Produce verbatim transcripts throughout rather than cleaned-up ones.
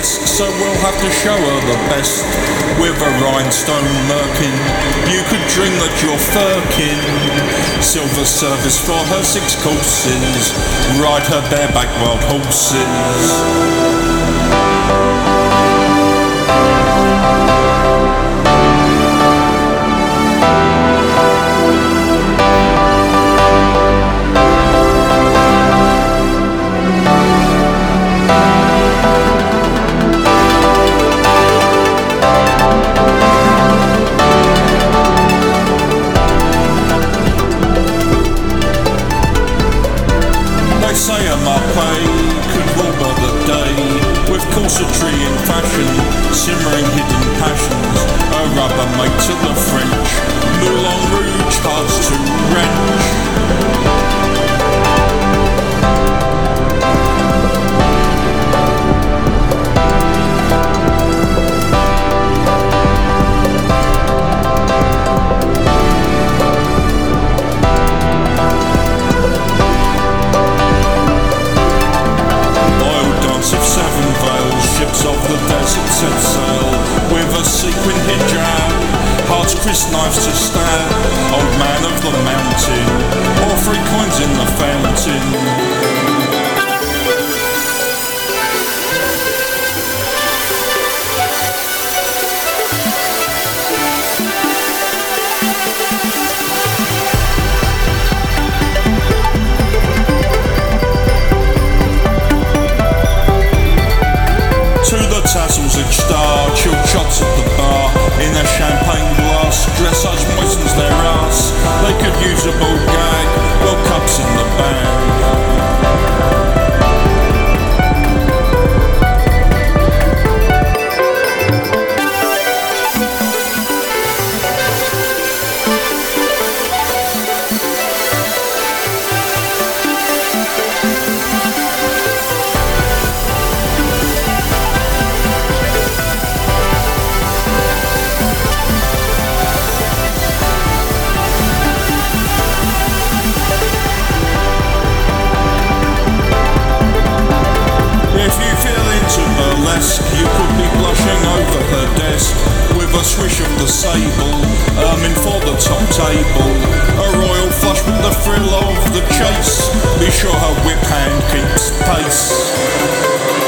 guest, so we'll have to show her the best. With a rhinestone merkin, you could dream that you're Firkin. Silver service for her six courses, ride her bareback wild horses. Say a Marquis could rob her the day, with corsetry and fashion, simmering hidden passions, a rubber mate to the French, Moulin Rouge hearts to wrench. Of the desert set sail with a sequin hijab, hearts crisp knives to stab, old man of the mountain, or three coins in the fountain. Tassels each star, chilled shots at the bar, in a champagne glass, dressage moistens their ass. They could use a ball gag, well cups in the bag. You could be blushing over her desk, with a swish of the sable, ermine for the top table, a royal flush with the thrill of the chase, be sure her whip hand keeps pace.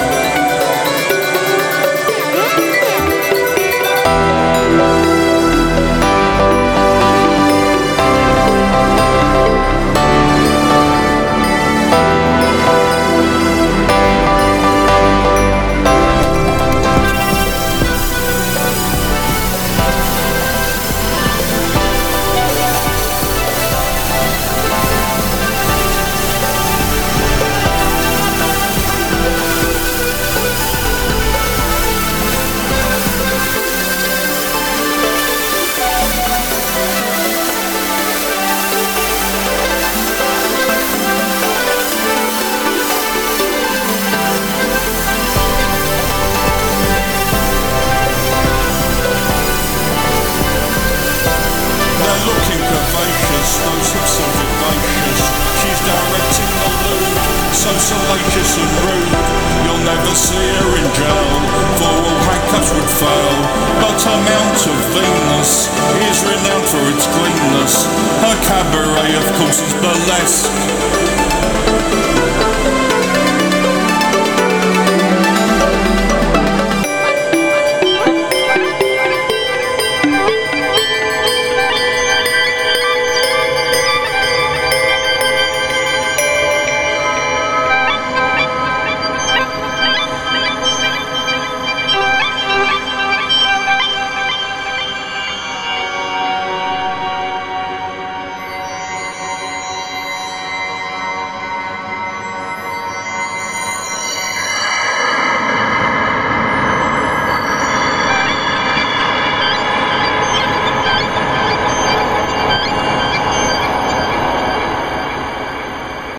Looking curvaceous, those hips are vivacious. She's directing the lewd, so salacious and rude. You'll never see her in jail, for all handcuffs would fail. But her Mount of Venus is renowned for its cleanness. Her cabaret, of course, is burlesque.